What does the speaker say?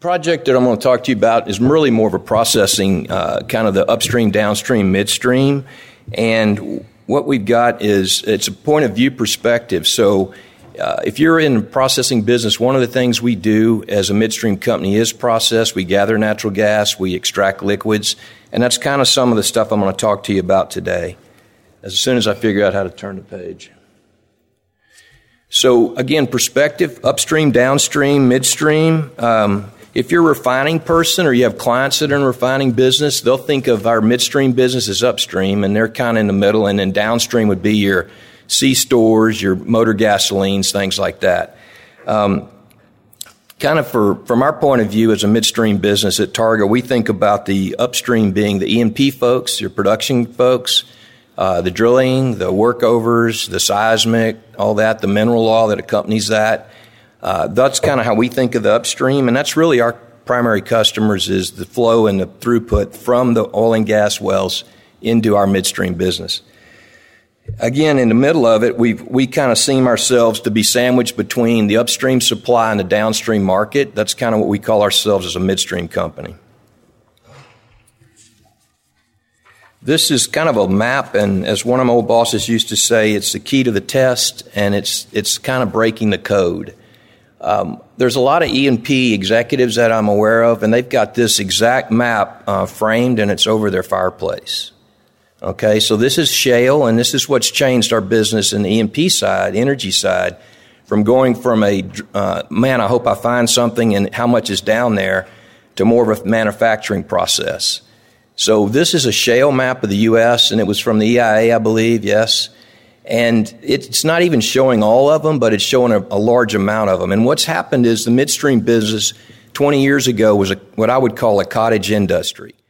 project that I'm going to talk to you about is really more of a processing, kind of the upstream, downstream, midstream. And what we've got is it's a point of view perspective. So if you're in the processing business, one of the things we do as a midstream company is process. We gather natural gas, we extract liquids, and that's kind of some of the stuff I'm going to talk to you about today, as soon as I figure out how to turn the page. So again, perspective, upstream, downstream, midstream. If you're a refining person or you have clients that are in refining business, they'll think of our midstream business as upstream, and they're kind of in the middle, and then downstream would be your C-stores, your motor gasolines, things like that. Kind of from our point of view as a midstream business at Targa, we think about the upstream being the E&P folks, your production folks, the drilling, the workovers, the seismic, all that, the mineral law that accompanies that. That's kind of how we think of the upstream, and that's really our primary customers is the flow and the throughput from the oil and gas wells into our midstream business. Again, in the middle of it, we kind of seem ourselves to be sandwiched between the upstream supply and the downstream market. That's kind of what we call ourselves as a midstream company. This is kind of a map, and as one of my old bosses used to say, it's the key to the test, and it's kind of breaking the code. There's a lot of E&P executives that I'm aware of, and they've got this exact map framed, and it's over their fireplace. Okay, so this is shale, and this is what's changed our business in the E&P side, energy side, from going from I hope I find something and how much is down there, to more of a manufacturing process. So this is a shale map of the U.S., and it was from the EIA, I believe, yes. And it's not even showing all of them, but it's showing a large amount of them. And what's happened is the midstream business 20 years ago was what I would call a cottage industry.